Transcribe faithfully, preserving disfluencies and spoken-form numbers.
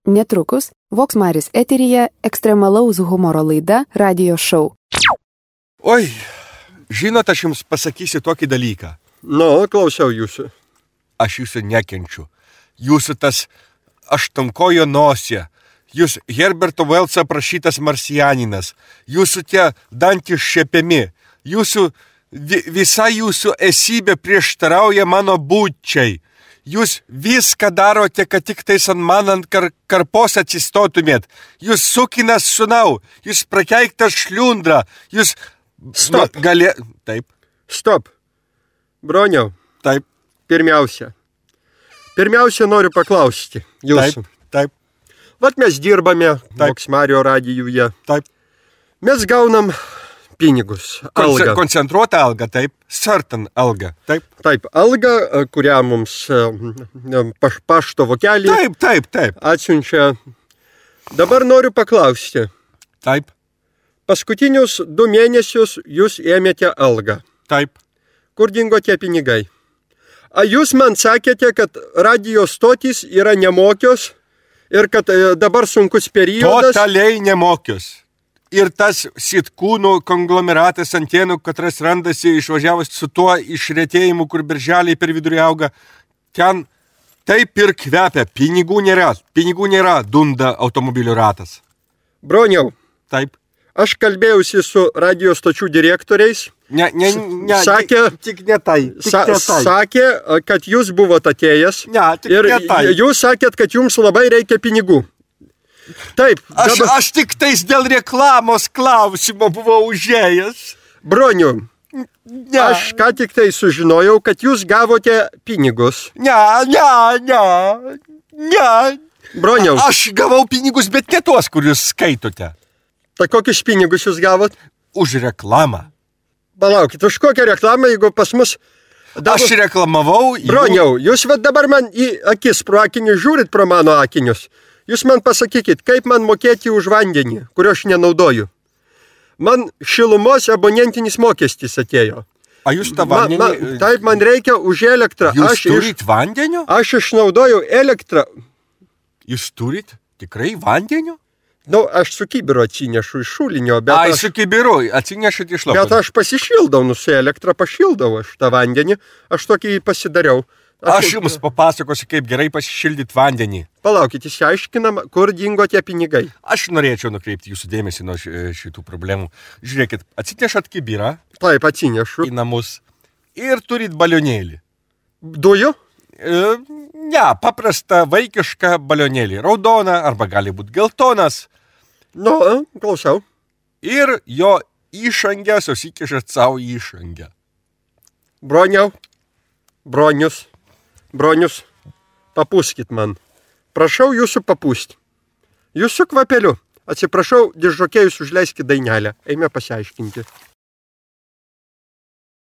Netrukus Voks Maris eteryje ekstremalaus humoro laida Radio Show. Oi, žinot, aš jums pasakysiu tokį dalyką. Nu, klausiau jūsų. Aš jūsų nekenčiu. Jūsų tas aštuonkojo nosė. Jūs Herberto Welso aprašytas marsianinas. Jūsų tie dantys šepiami. Jūsų, vi, visa jūsų esybė prieštarauja mano būčiai. Jūs viską darote, kad tik tais ant man ant kar, karpos atsistotumėt. Jūs sukinas sunau, jūs prakeiktas šliundra, jūs... Stop. Galė... Taip. Stop. Broniau. Taip. Pirmiausia. Pirmiausia noriu paklausti jūsų. Taip. Taip. Vat mes dirbame Voks Mario radijuje. Taip. Mes gaunam pinigus. Algą. Koncentruotą algą, taip. Certain algą, taip. Taip, algą, kurią mums paš, pašto vokelį Taip, taip, taip. atsiunčia. Dabar noriu paklausti. Taip. Paskutinius du mėnesius jūs ėmėte algą. Taip. Kur dingo tie pinigai? A jūs man sakėte, kad radio stotys yra nemokios ir kad dabar sunkus periodas. Totaliai nemokios. Ir tas sitkūnų konglomeratas antenų, katras randasi išvažiavus su tuo išretėjimu, kur birželiai per vidurį auga, ten taip ir kvepia. Pinigų nėra. Pinigų nėra, dunda automobilio ratas. Broniau. Taip. Aš kalbėjausi su radio stočių direktoriais. Ne, ne, ne, sakė, tik ne tai. Tik sa, ne tai. Sakė, kad jūs buvote atėjęs. Ne, tik ir ne tai. Jūs sakėt, kad jums labai reikia pinigų. Taip. Aš, dabar... aš tik tais dėl reklamos klausimo buvau užėjęs. Broniu, ne. Aš ką tik tai sužinojau, kad jūs gavote pinigus. Ne, ne, ne, ne. Broniau. Aš gavau pinigus, bet ne tuos, kur jūs skaitote. Tai kokius pinigus jūs gavot? Už reklamą. Palaukit, už kokią reklamą, jeigu pas mus... Dabar... Aš reklamavau... Broniau, jūs va dabar man į akis pro akinius žiūrit pro mano akinius. Jūs man pasakykit, kaip man mokėti už vandenį, kurio aš nenaudoju. Man šilumos abonentinis mokestis atėjo. A jūs tą vandenį... Ma, ma, taip, man reikia už elektrą. Jūs aš turit iš, vandenio? Aš išnaudoju elektrą. Jūs turit tikrai vandenio? Nu, aš su kibiru atsinešu iš šulinio, bet Ai, aš... su kibiru atsinešit iš lauko. Bet aš pasišildau, nu su elektrą pašildau aš tą vandenį. Aš tokį pasidariau. Aš, aš jums papasakosiu, kaip gerai pasišildyti vandenį. Palaukit, išsiaiškinam, kur dingo tie pinigai. Aš norėčiau nukreipti jūsų dėmesį nuo šitų problemų. Žiūrėkit, atsinešat kibirą. Taip, atsinešu. Į namus. Ir turit balionėlį. Dujų? E, ne, paprastą vaikišką balionėlį. Raudona arba gali būti geltonas. Nu, klausau. Ir jo įšangę susikišat savo įšangę. Broniau. Bronius. Bronius, papūskit man. Prašau jūsų papūsti. Jūsų kvapeliu. Atsiprašau, diržokėjus užleiskit dainelę. Eime pasiaiškinti.